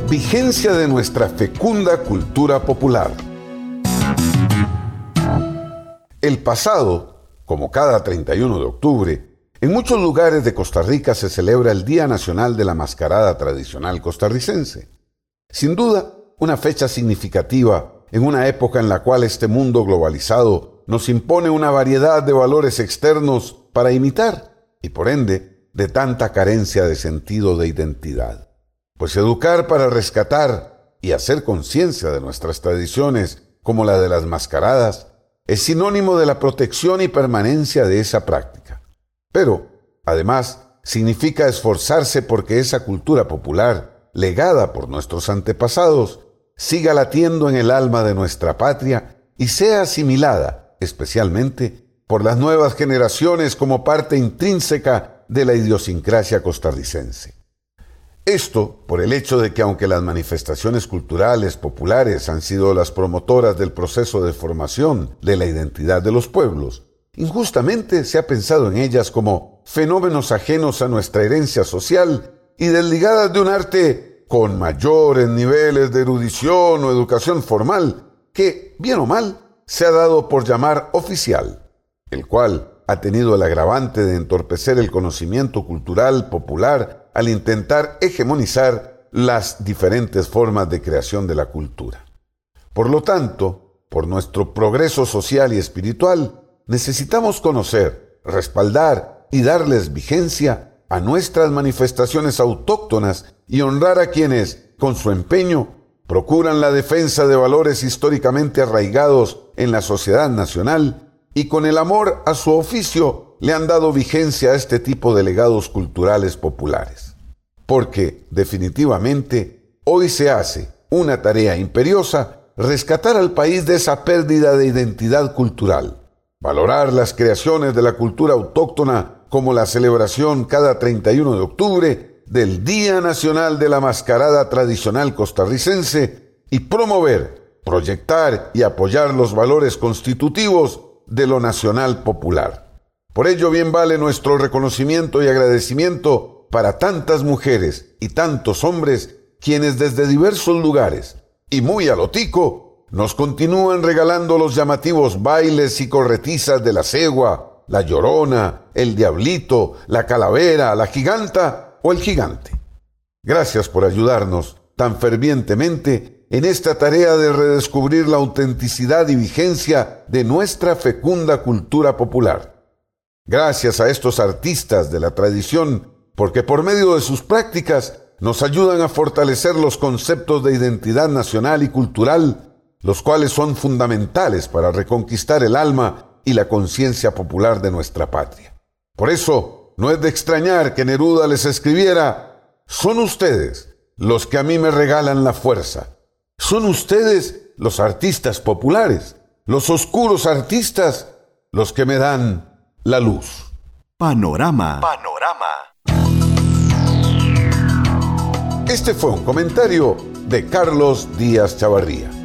Vigencia de nuestra fecunda cultura popular. El pasado, como cada 31 de octubre, en muchos lugares de Costa Rica se celebra el Día Nacional de la Mascarada Tradicional Costarricense. Sin duda, una fecha significativa en una época en la cual este mundo globalizado nos impone una variedad de valores externos para imitar y, por ende, de tanta carencia de sentido de identidad. Pues educar para rescatar y hacer conciencia de nuestras tradiciones, como la de las mascaradas, es sinónimo de la protección y permanencia de esa práctica. Pero, además, significa esforzarse porque esa cultura popular, legada por nuestros antepasados, siga latiendo en el alma de nuestra patria y sea asimilada, especialmente por las nuevas generaciones, como parte intrínseca de la idiosincrasia costarricense. Esto por el hecho de que, aunque las manifestaciones culturales populares han sido las promotoras del proceso de formación de la identidad de los pueblos, injustamente se ha pensado en ellas como fenómenos ajenos a nuestra herencia social y desligadas de un arte con mayores niveles de erudición o educación formal que, bien o mal, se ha dado por llamar oficial, el cual ha tenido el agravante de entorpecer el conocimiento cultural popular al intentar hegemonizar las diferentes formas de creación de la cultura. Por lo tanto, por nuestro progreso social y espiritual, necesitamos conocer, respaldar y darles vigencia a nuestras manifestaciones autóctonas y honrar a quienes, con su empeño, procuran la defensa de valores históricamente arraigados en la sociedad nacional y con el amor a su oficio le han dado vigencia a este tipo de legados culturales populares. Porque, definitivamente, hoy se hace una tarea imperiosa rescatar al país de esa pérdida de identidad cultural, valorar las creaciones de la cultura autóctona como la celebración cada 31 de octubre del Día Nacional de la Mascarada Tradicional Costarricense y promover, proyectar y apoyar los valores constitutivos de lo nacional popular. Por ello bien vale nuestro reconocimiento y agradecimiento para tantas mujeres y tantos hombres quienes desde diversos lugares y muy a lo tico nos continúan regalando los llamativos bailes y corretizas de la cegua, la llorona, el diablito, la calavera, la giganta o el gigante. Gracias por ayudarnos tan fervientemente en esta tarea de redescubrir la autenticidad y vigencia de nuestra fecunda cultura popular. Gracias a estos artistas de la tradición, porque por medio de sus prácticas nos ayudan a fortalecer los conceptos de identidad nacional y cultural, los cuales son fundamentales para reconquistar el alma y la conciencia popular de nuestra patria. Por eso, no es de extrañar que Neruda les escribiera: son ustedes los que a mí me regalan la fuerza. Son ustedes los artistas populares, los oscuros artistas, los que me dan la luz. Panorama. Este fue un comentario de Carlos Díaz Chavarría.